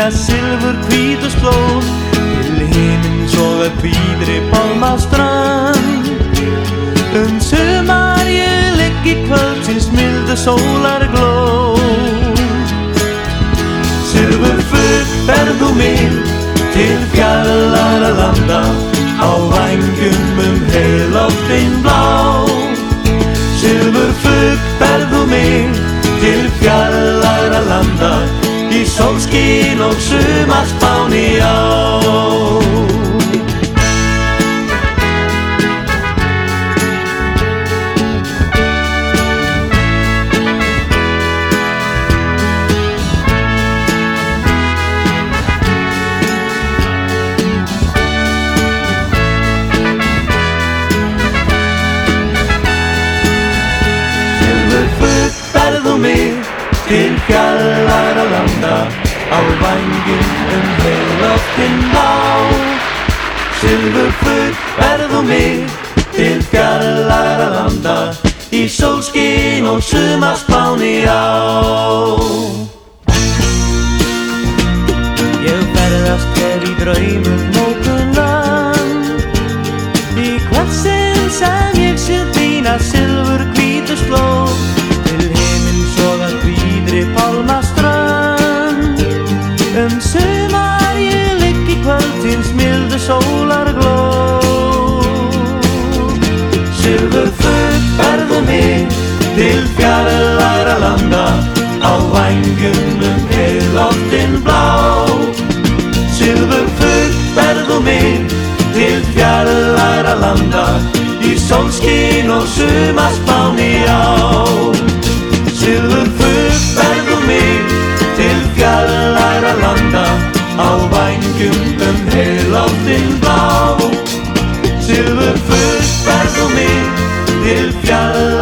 silfurhvítu slóð til himins og að hvítri pálmaströnd. Sumar ég ligg í kvöldsins mildu sólargló. Silfurfugl berð þú mig til fjarlægra landa, á vængjum heiloftin blá. Silfurfugl berð þú mig til fjarlægra landa, í sólskin og sumarspáni á. Til fjarlægra landa, á vængjum heiloftin blá. Silfurfugl berð þú mig til fjarlægra landa, í sólskin og sumarspáni á. Ég ferðast hér í draumum mótum land, í hvert sinn sem ég sé þína silfurhvítu slóð, til himins og að hvítri pálmaströnd. Sumar ég ligg í kvöldsins mildu sólargló. Silfurfugl berð þú mig til fjarlægra landa, á vængjum heiloftin blá. Silfurfugl berð þú mig til fjarlægra landa, í sólskin og sumarspáni á. Silfurfugl berð þú mig til fjarlægra landa, á vængjum heiloftin blá. Silfurfugl berð þú mig til fjarlægra